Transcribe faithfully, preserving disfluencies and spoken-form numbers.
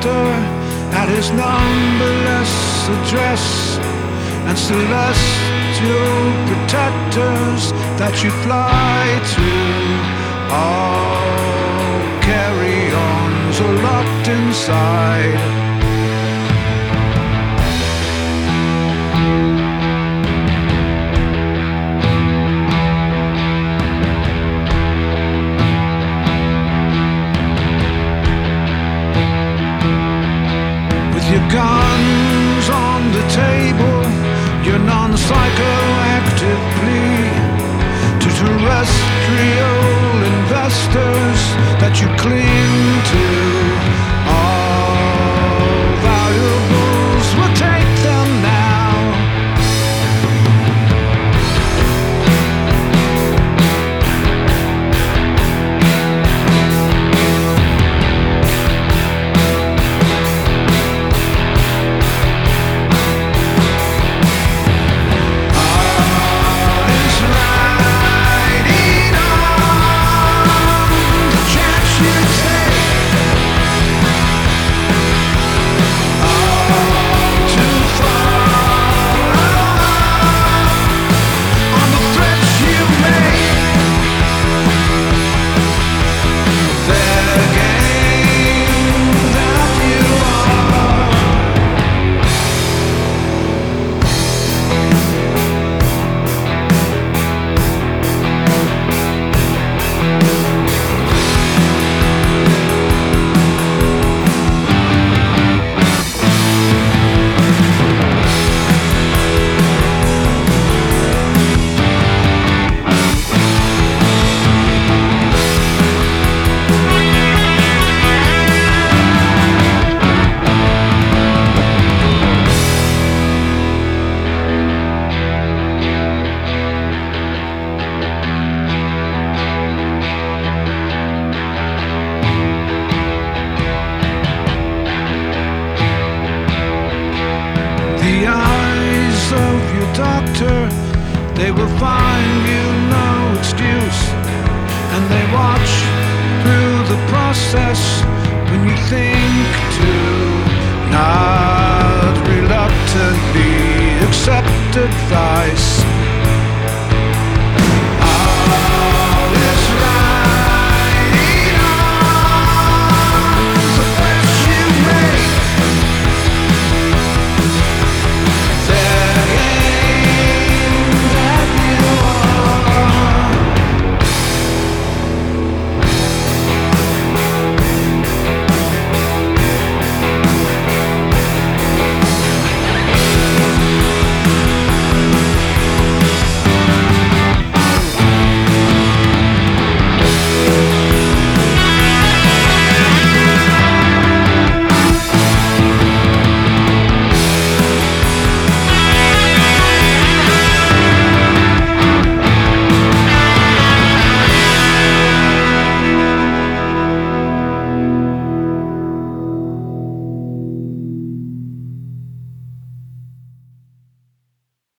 master at his numberless address, and celestial protectors that you fly to. All carry-ons are locked inside. Your guns on the table, your non-psychoactive plea to terrestrial investors that you cling to. All valuables will take them now. The eyes of your doctor, they will find you no excuse, and they watch through the process when you think to not reluctantly accept advice.